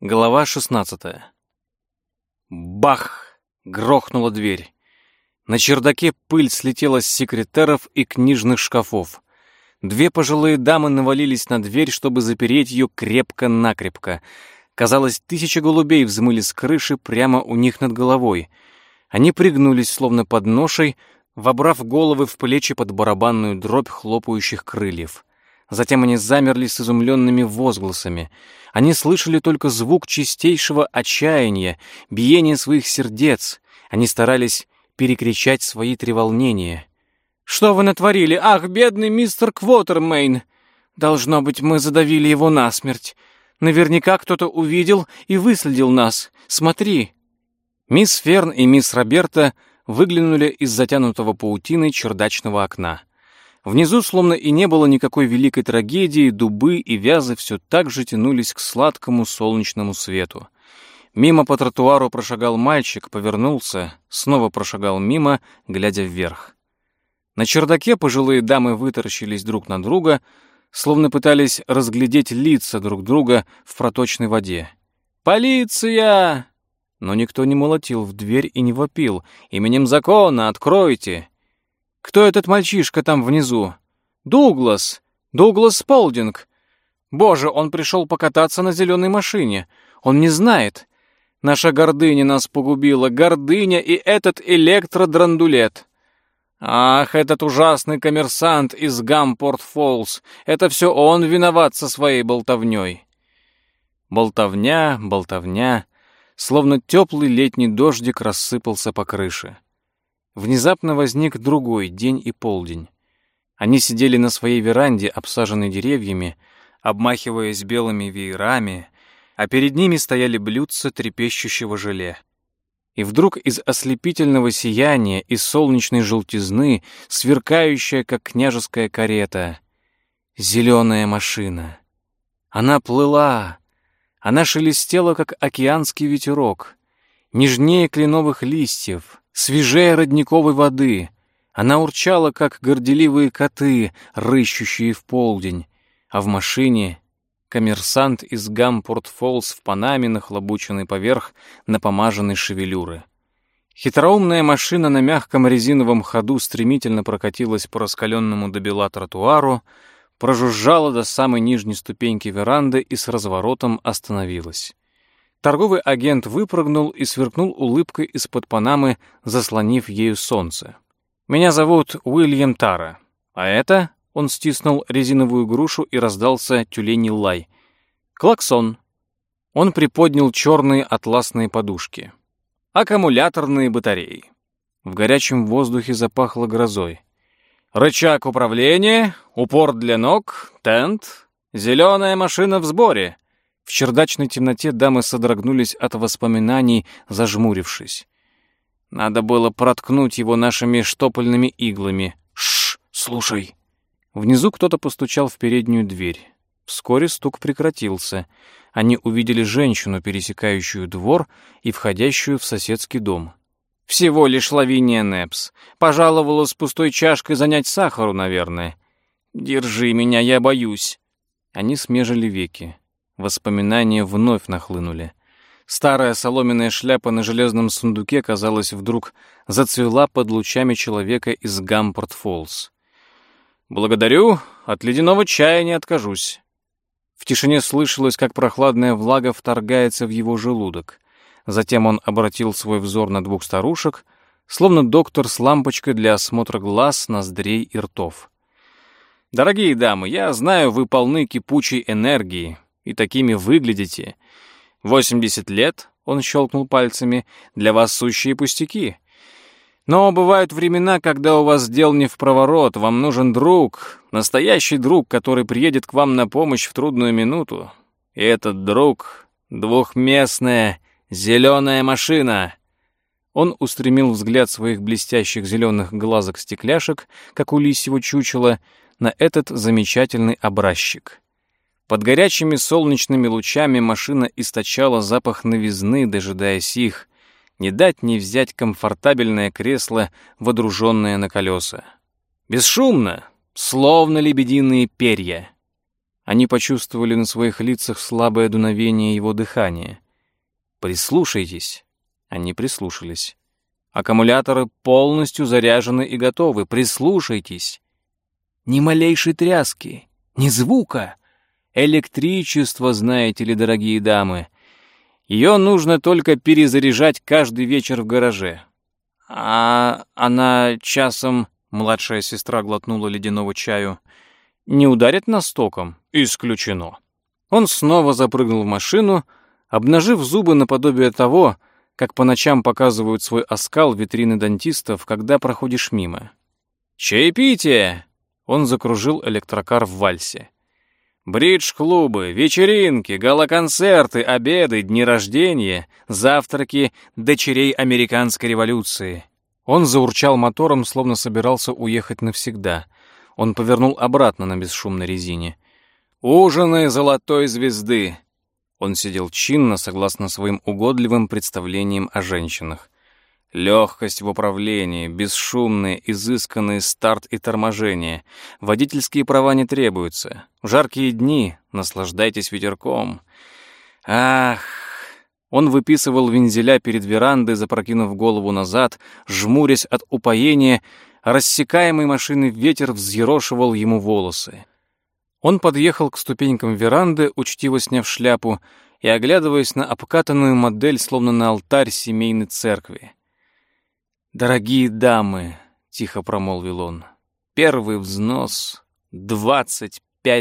Глава 16. Бах! Грохнула дверь. На чердаке пыль слетела с секретеров и книжных шкафов. Две пожилые дамы навалились на дверь, чтобы запереть ее крепко-накрепко. Казалось, 1000 голубей взмыли с крыши прямо у них над головой. Они пригнулись, словно под ношей, вобрав головы в плечи под барабанную дробь хлопающих крыльев. Затем они замерли с изумленными возгласами. Они слышали только звук чистейшего отчаяния, биение своих сердец. Они старались перекричать свои треволнения. «Что вы натворили? Ах, бедный мистер Квотермейн! Должно быть, мы задавили его насмерть. Наверняка кто-то увидел и выследил нас. Смотри!» Мисс Ферн и мисс Роберта выглянули из затянутого паутиной чердачного окна. Внизу, словно и не было никакой великой трагедии, дубы и вязы все так же тянулись к сладкому солнечному свету. Мимо по тротуару прошагал мальчик, повернулся, снова прошагал мимо, глядя вверх. На чердаке пожилые дамы вытаращились друг на друга, словно пытались разглядеть лица друг друга в проточной воде. «Полиция!» Но никто не молотил в дверь и не вопил. «Именем закона откройте!» «Кто этот мальчишка там внизу?» «Дуглас! Дуглас Сполдинг! Боже, он пришел покататься на зеленой машине! Он не знает! Наша гордыня нас погубила, гордыня и этот электродрандулет! Ах, этот ужасный коммерсант из Гампорт-Фоллс! Это все он виноват со своей болтовней!» Болтовня, болтовня, словно теплый летний дождик рассыпался по крыше. Внезапно возник другой день и полдень. Они сидели на своей веранде, обсаженной деревьями, обмахиваясь белыми веерами, а перед ними стояли блюдца трепещущего желе. И вдруг из ослепительного сияния, из солнечной желтизны, сверкающая, как княжеская карета, зеленая машина. Она плыла, она шелестела, как океанский ветерок, нежнее кленовых листьев, свежее родниковой воды. Она урчала, как горделивые коты, рыщущие в полдень. А в машине коммерсант из Гампорт-Фоллс в панаме, нахлобученный поверх напомаженной шевелюры. Хитроумная машина на мягком резиновом ходу стремительно прокатилась по раскаленному до бела тротуару, прожужжала до самой нижней ступеньки веранды и с разворотом остановилась. Торговый агент выпрыгнул и сверкнул улыбкой из-под панамы, заслонив ею солнце. «Меня зовут Уильям Тара. А это...» — он стиснул резиновую грушу и раздался тюленей лай. «Клаксон». Он приподнял черные атласные подушки. «Аккумуляторные батареи». В горячем воздухе запахло грозой. «Рычаг управления, упор для ног, тент, зеленая машина в сборе». В чердачной темноте дамы содрогнулись от воспоминаний, зажмурившись. Надо было проткнуть его нашими штопольными иглами. «Шш, слушай!» Внизу кто-то постучал в переднюю дверь. Вскоре стук прекратился. Они увидели женщину, пересекающую двор и входящую в соседский дом. «Всего лишь Лавиния Непс. Пожаловала с пустой чашкой занять сахару, наверное. Держи меня, я боюсь». Они смежили веки. Воспоминания вновь нахлынули. Старая соломенная шляпа на железном сундуке, казалось, вдруг зацвела под лучами человека из Гампорт-Фоллс. «Благодарю, от ледяного чая не откажусь». В тишине слышалось, как прохладная влага вторгается в его желудок. Затем он обратил свой взор на двух старушек, словно доктор с лампочкой для осмотра глаз, ноздрей и ртов. «Дорогие дамы, я знаю, вы полны кипучей энергии, и такими выглядите. 80 лет, — он щелкнул пальцами, — для вас сущие пустяки. Но бывают времена, когда у вас дел не впроворот, вам нужен друг, настоящий друг, который приедет к вам на помощь в трудную минуту. И этот друг — двухместная зеленая машина». Он устремил взгляд своих блестящих зеленых глазок-стекляшек, как у лисьего чучела, на этот замечательный образчик. Под горячими солнечными лучами машина источала запах новизны, дожидаясь их. Не дать не взять комфортабельное кресло, водруженное на колеса. Бесшумно, словно лебединые перья. Они почувствовали на своих лицах слабое дуновение его дыхания. «Прислушайтесь». Они прислушались. «Аккумуляторы полностью заряжены и готовы. Прислушайтесь». Ни малейшей тряски, ни звука. Электричество, знаете ли, дорогие дамы. Ее нужно только перезаряжать каждый вечер в гараже. А она часом, младшая сестра глотнула ледяного чаю, не ударит нас током? Исключено. Он снова запрыгнул в машину, обнажив зубы наподобие того, как по ночам показывают свой оскал витрины дантистов, когда проходишь мимо. «Чаепитие!» Он закружил электрокар в вальсе. Бридж-клубы, вечеринки, гала-концерты, обеды, дни рождения, завтраки дочерей американской революции. Он заурчал мотором, словно собирался уехать навсегда. Он повернул обратно на бесшумной резине. «Ужины золотой звезды!» Он сидел чинно, согласно своим угодливым представлениям о женщинах. Легкость в управлении, бесшумные, изысканный старт и торможение. Водительские права не требуются. В жаркие дни наслаждайтесь ветерком. Ах! Он выписывал вензеля перед верандой, запрокинув голову назад, жмурясь от упоения, а рассекаемый машиной ветер взъерошивал ему волосы. Он подъехал к ступенькам веранды, учтиво сняв шляпу, и оглядываясь на обкатанную модель, словно на алтарь семейной церкви. «Дорогие дамы», — тихо промолвил он, — «первый взнос — $25,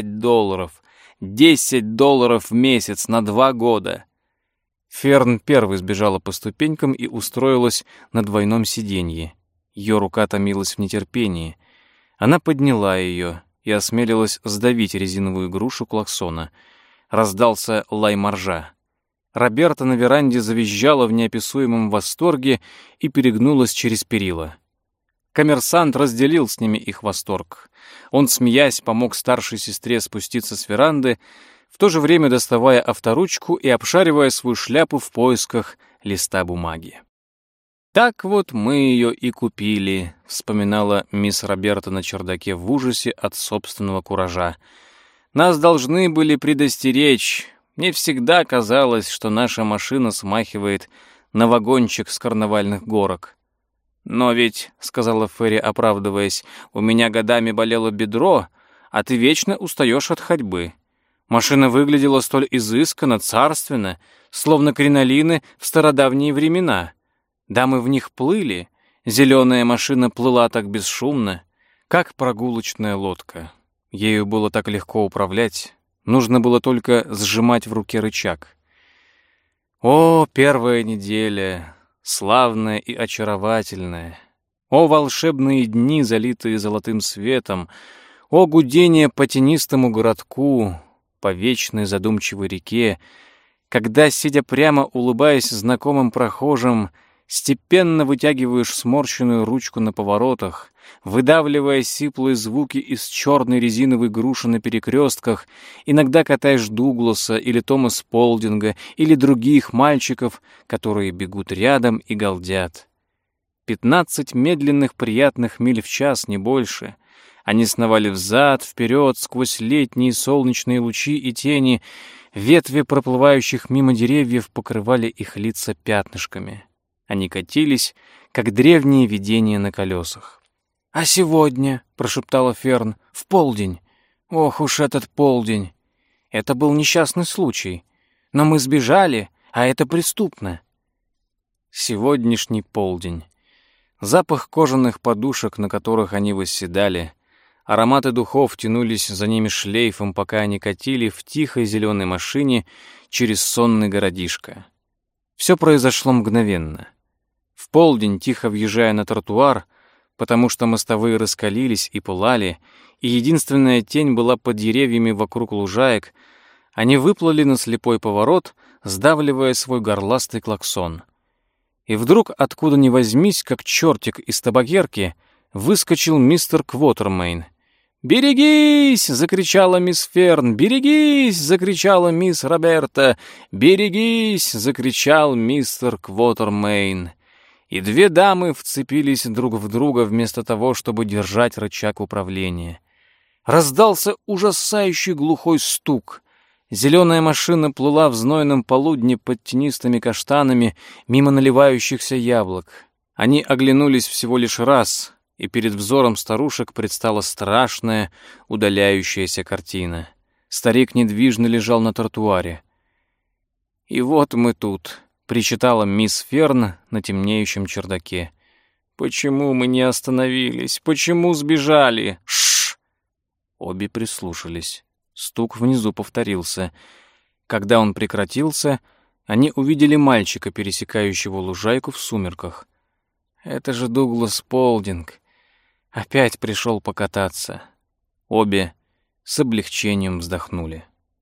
$10 в месяц на 2 года». Ферн первой сбежала по ступенькам и устроилась на двойном сиденье. Ее рука томилась в нетерпении. Она подняла ее и осмелилась сдавить резиновую грушу клаксона. Раздался лай моржа. Роберта на веранде завизжала в неописуемом восторге и перегнулась через перила. Коммерсант разделил с ними их восторг. Он, смеясь, помог старшей сестре спуститься с веранды, в то же время доставая авторучку и обшаривая свою шляпу в поисках листа бумаги. «Так вот мы ее и купили», — вспоминала мисс Роберта на чердаке в ужасе от собственного куража. «Нас должны были предостеречь. Мне всегда казалось, что наша машина смахивает на вагончик с карнавальных горок». «Но ведь», — сказала Ферри, оправдываясь, — «у меня годами болело бедро, а ты вечно устаешь от ходьбы. Машина выглядела столь изысканно, царственно, словно кринолины в стародавние времена. Дамы в них плыли, зеленая машина плыла так бесшумно, как прогулочная лодка. Ею было так легко управлять». Нужно было только сжимать в руке рычаг. О, первая неделя, славная и очаровательная! О, волшебные дни, залитые золотым светом! О, гудение по тенистому городку, по вечной задумчивой реке, когда, сидя прямо, улыбаясь знакомым прохожим, степенно вытягиваешь сморщенную ручку на поворотах, выдавливая сиплые звуки из черной резиновой груши на перекрестках, иногда катаешь Дугласа или Тома Сполдинга или других мальчиков, которые бегут рядом и галдят. 15 медленных приятных миль в час, не больше. Они сновали взад, вперед, сквозь летние солнечные лучи и тени. Ветви проплывающих мимо деревьев покрывали их лица пятнышками. Они катились, как древние видения на колесах. «А сегодня», — прошептала Ферн, — «в полдень. Ох уж этот полдень. Это был несчастный случай. Но мы сбежали, а это преступно». Сегодняшний полдень. Запах кожаных подушек, на которых они восседали, ароматы духов тянулись за ними шлейфом, пока они катили в тихой зеленой машине через сонный городишко. Все произошло мгновенно. В полдень, тихо въезжая на тротуар, потому что мостовые раскалились и пылали, и единственная тень была под деревьями вокруг лужаек, они выплыли на слепой поворот, сдавливая свой горластый клаксон. И вдруг, откуда ни возьмись, как чертик из табакерки, выскочил мистер Квотермейн. «Берегись!» — закричала мисс Ферн. «Берегись!» — закричала мисс Роберта. «Берегись!» — закричал мистер Квотермейн. И 2 дамы вцепились друг в друга вместо того, чтобы держать рычаг управления. Раздался ужасающий глухой стук. Зеленая машина плыла в знойном полудне под тенистыми каштанами мимо наливающихся яблок. Они оглянулись всего лишь раз, и перед взором старушек предстала страшная, удаляющаяся картина. Старик недвижно лежал на тротуаре. «И вот мы тут», — причитала мисс Ферн на темнеющем чердаке. «Почему мы не остановились? Почему сбежали? Шш!» Обе прислушались. Стук внизу повторился. Когда он прекратился, они увидели мальчика, пересекающего лужайку в сумерках. «Это же Дуглас Полдинг. Опять пришел покататься». Обе с облегчением вздохнули.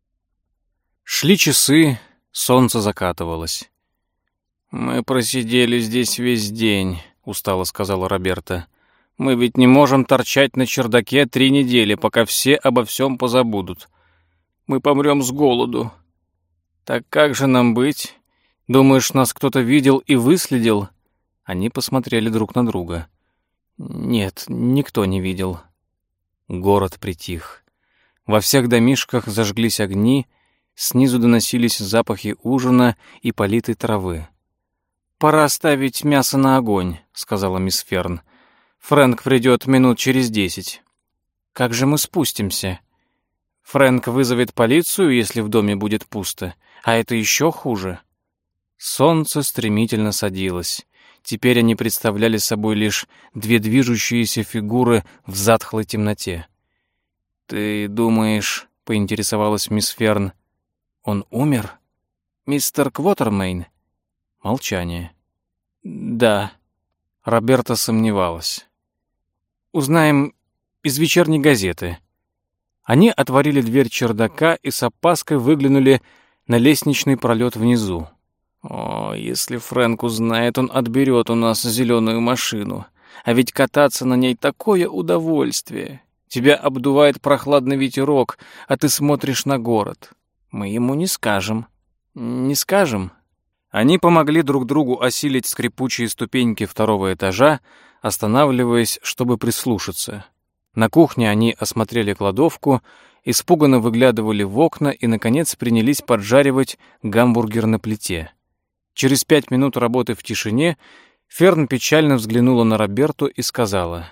Шли часы, солнце закатывалось. «Мы просидели здесь весь день», — устало сказала Роберта. «Мы ведь не можем торчать на чердаке 3 недели, пока все обо всем позабудут. Мы помрем с голоду». «Так как же нам быть? Думаешь, нас кто-то видел и выследил?» Они посмотрели друг на друга. «Нет, никто не видел». Город притих. Во всех домишках зажглись огни, снизу доносились запахи ужина и политой травы. «Пора ставить мясо на огонь», — сказала мисс Ферн. «Фрэнк придет минут через 10. Как же мы спустимся? Фрэнк вызовет полицию, если в доме будет пусто, а это еще хуже». Солнце стремительно садилось. Теперь они представляли собой лишь 2 движущиеся фигуры в затхлой темноте. «Ты думаешь, — поинтересовалась мисс Ферн, — он умер? Мистер Квотермейн?» Молчание. «Да». Роберта сомневалась. «Узнаем из вечерней газеты». Они отворили дверь чердака и с опаской выглянули на лестничный пролет внизу. «О, если Фрэнк узнает, он отберет у нас зеленую машину. А ведь кататься на ней такое удовольствие. Тебя обдувает прохладный ветерок, а ты смотришь на город. Мы ему не скажем». «Не скажем?» Они помогли друг другу осилить скрипучие ступеньки 2-го этажа, останавливаясь, чтобы прислушаться. На кухне они осмотрели кладовку, испуганно выглядывали в окна и, наконец, принялись поджаривать гамбургер на плите. Через 5 минут работы в тишине Ферн печально взглянула на Роберту и сказала: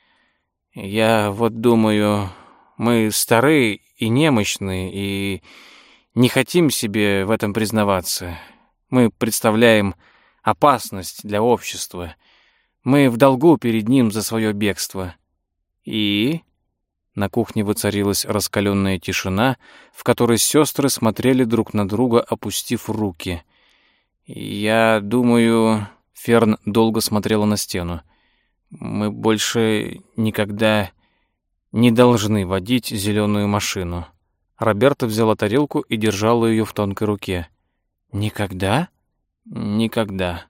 «Я вот думаю, мы стары и немощны, и не хотим себе в этом признаваться. Мы представляем опасность для общества. Мы в долгу перед ним за свое бегство». И на кухне воцарилась раскаленная тишина, в которой сестры смотрели друг на друга, опустив руки. «Я думаю...» — Ферн долго смотрела на стену. «Мы больше никогда не должны водить зеленую машину». Роберта взяла тарелку и держала ее в тонкой руке. «Никогда?» «Никогда».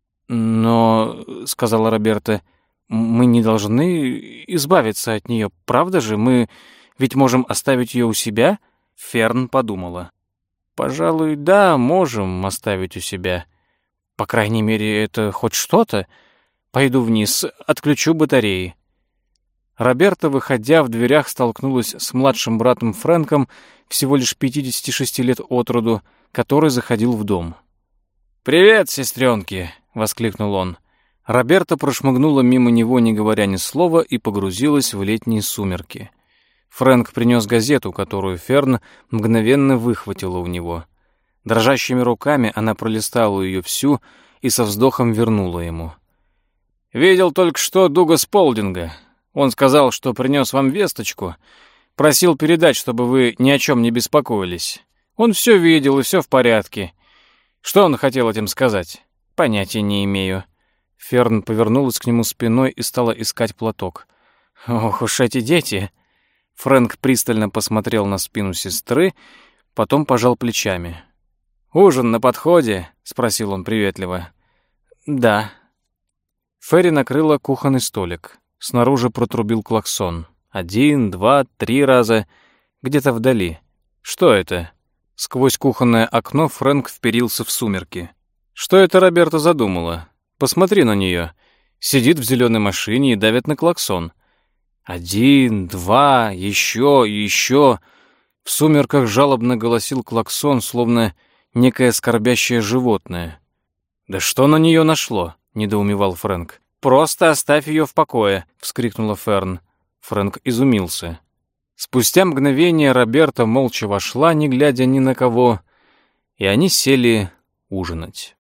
«Но, — сказала Роберта, — мы не должны избавиться от нее, правда же? Мы ведь можем оставить ее у себя?» Ферн подумала. «Пожалуй, да, можем оставить у себя. По крайней мере, это хоть что-то. Пойду вниз, отключу батареи». Роберта, выходя, в дверях столкнулась с младшим братом Фрэнком, всего лишь 56 лет от роду, который заходил в дом. «Привет, сестренки!» — воскликнул он. Роберта прошмыгнула мимо него, не говоря ни слова, и погрузилась в летние сумерки. Фрэнк принес газету, которую Ферн мгновенно выхватила у него. Дрожащими руками она пролистала ее всю и со вздохом вернула ему. «Видел только что Дугас Полдинга. Он сказал, что принес вам весточку. Просил передать, чтобы вы ни о чем не беспокоились. Он все видел, и все в порядке. Что он хотел этим сказать? Понятия не имею». Ферн повернулась к нему спиной и стала искать платок. «Ох уж эти дети!» Фрэнк пристально посмотрел на спину сестры, потом пожал плечами. «Ужин на подходе?» — спросил он приветливо. «Да». Ферри накрыла кухонный столик. Снаружи протрубил клаксон. 1, 2, 3 раза. Где-то вдали. «Что это?» Сквозь кухонное окно Фрэнк вперился в сумерки. «Что это Роберта задумала? Посмотри на нее. Сидит в зеленой машине и давит на клаксон. 1, 2, еще и еще. В сумерках жалобно голосил клаксон, словно некое скорбящее животное. «Да что на нее нашло?» — недоумевал Фрэнк. «Просто оставь ее в покое!» — вскрикнула Ферн. Фрэнк изумился. Спустя мгновение Роберта молча вошла, не глядя ни на кого, и они сели ужинать.